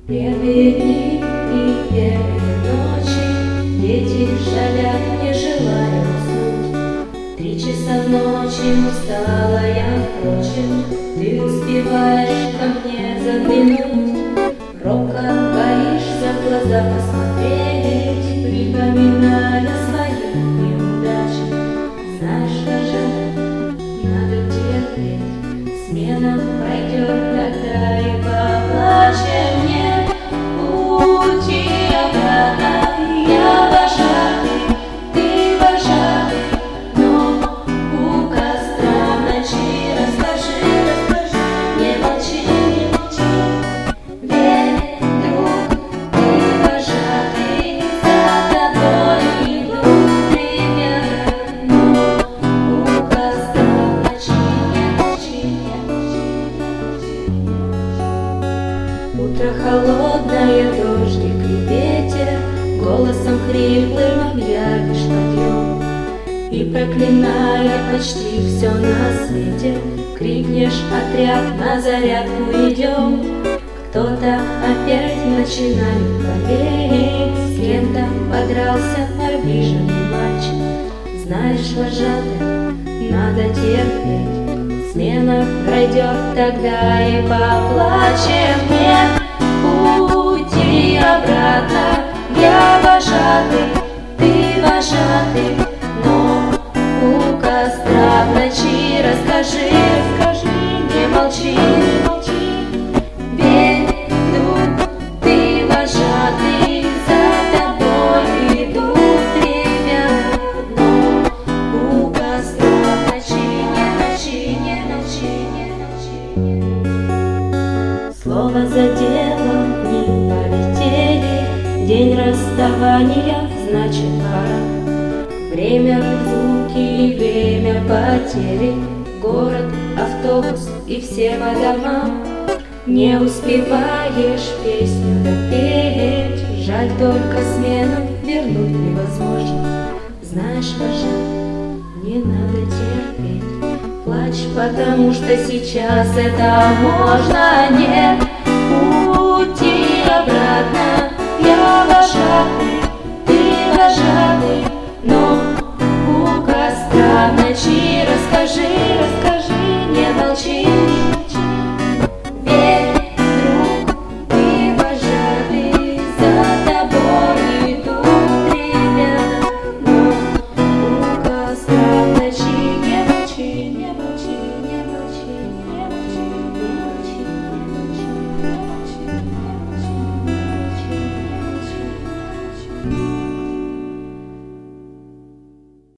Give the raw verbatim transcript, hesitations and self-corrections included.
Первые дни и первые ночи дети шалят, не желая уснуть. Три часа ночи устала я, впрочем, ты успеваешь ко мне заглянуть. Робко боишься в глаза посмотреть, припоминая свои неудачи. Знаешь, даже надо терпеть, смена пройдет, тогда и поплачем. Нет пути обратно, я вожатый, ты вожатый, но у костра в ночи расскажи, расскажи, не молчи, не молчи. Верь, друг, ты вожатый, за тобой идут ребята, но у костра в ночи не молчи, не молчи, не молчи. Утро холодное, дождик и ветер, голосом хриплым объявишь подъем. И проклиная почти все на свете, крикнешь: отряд, на зарядку идем. Кто-то опять начинает болеть, с кем-то подрался обиженный мальчик. Знаешь, вожатый, надо терпеть, смена пройдет, тогда и поплачем. Нет пути обратно, я вожатый, ты вожатый, но у костра в ночи расскажи, расскажи, не молчи, не молчи. Верь, друг, ты вожатый, за тобой идут ребята, но у костра в ночи не молчи, не молчи, не молчи. Слово за делом, дни полетели, день расставания, значит пора. Время разлуки и время потери, город, автобус и все по домам. Не успеваешь песню допеть, жаль, только смену вернуть невозможно. Знаешь, вожатый, не надо терпеть, плачь, потому что сейчас это можно. Нет